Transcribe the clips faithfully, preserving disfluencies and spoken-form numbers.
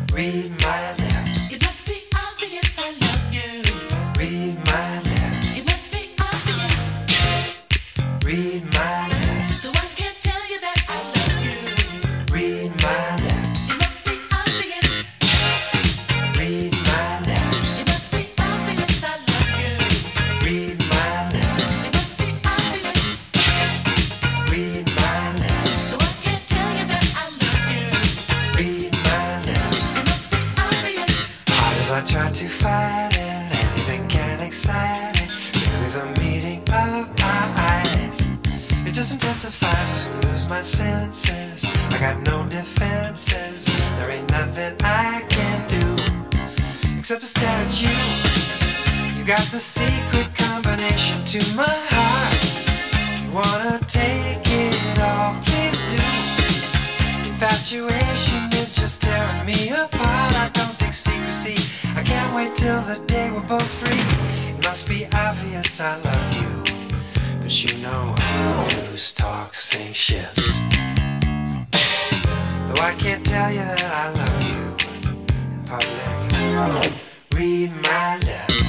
Read my lips. It must be obvious I love you. Read my lips. It must be obvious. Read my lips. Though I can't tell you that I love you. Read my lips. It must be obvious. Read my lips. It must be obvious I love you. Read my lips. It must be obvious. Read my lips. Though I can't tell you that I love you. Read my lips. It must be obvious. Hard as I try to fight it, anything can excite it. Really the meeting of our eyes, it just intensifies as I lose my senses. I got no defenses. There ain't nothing I can do except to stare at you. You got the secret combination to my heart. You wanna take it all, please do. Infatuation is just tearing me apart. I don't think secrecy. I can't wait till the day we're both free. It must be obvious I love you, but you know loose talk sink ships. Though I can't tell you that I love you in public. Read my lips.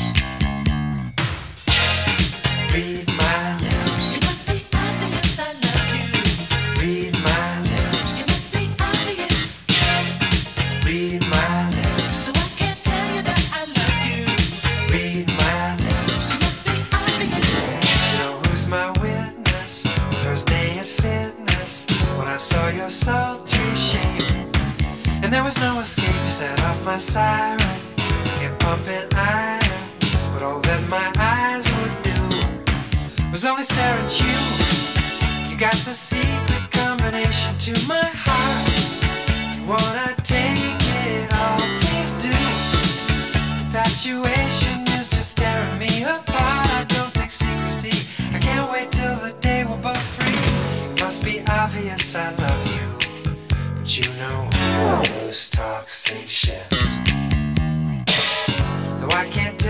Read my lips. It must be obvious I love you. Read my lips. It must be obvious. Read my lips. Though I can't tell you that I love you. Read my lips. It must be obvious. You know who's my witness? First day at fitness, when I saw your sultry shame, and there was no escape. You set off my siren, kept pumping iron, but all that my eyes would do was only stare at you. You got the secret combination to my heart. You wanna take it all, please do. Infatuation is just tearing me apart. I don't think secrecy. I can't wait till the day we're both free. It must be obvious I love you, but you know loose talk sink ships. Though I can't